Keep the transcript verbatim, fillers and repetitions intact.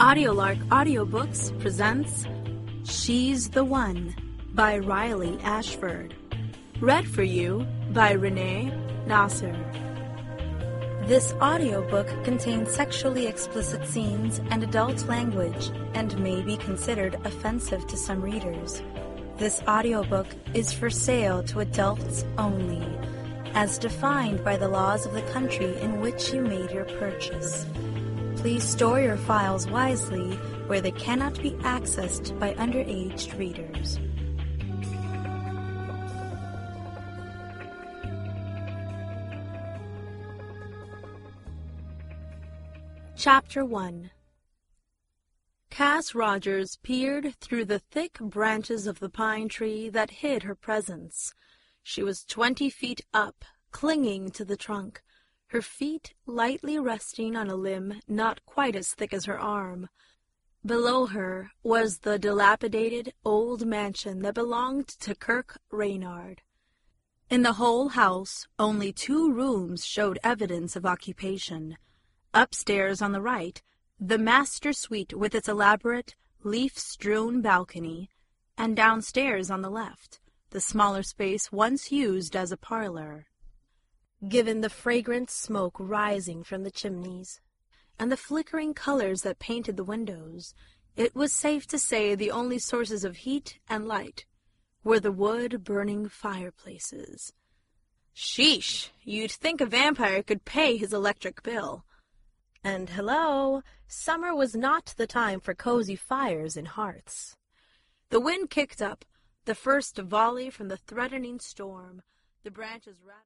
Audiolark Audiobooks presents She's the One by Riley Ashford. Read for you by Renee Nasser. This audiobook contains sexually explicit scenes and adult language and may be considered offensive to some readers. This audiobook is for sale to adults only, as defined by the laws of the country in which you made your purchase. Please store your files wisely where they cannot be accessed by underage readers. Chapter one. Cass Rogers peered through the thick branches of the pine tree that hid her presence. She was twenty feet up, clinging to the trunk, her feet lightly resting on a limb not quite as thick as her arm. Below her was the dilapidated old mansion that belonged to Kirk Reynard. In the whole house, only two rooms showed evidence of occupation. Upstairs on the right, the master suite with its elaborate, leaf-strewn balcony, and downstairs on the left, the smaller space once used as a parlor. Given the fragrant smoke rising from the chimneys, and the flickering colors that painted the windows, it was safe to say the only sources of heat and light were the wood-burning fireplaces. Sheesh, you'd think a vampire could pay his electric bill. And hello, summer was not the time for cozy fires and hearths. The wind kicked up, the first volley from the threatening storm. The branches rattled.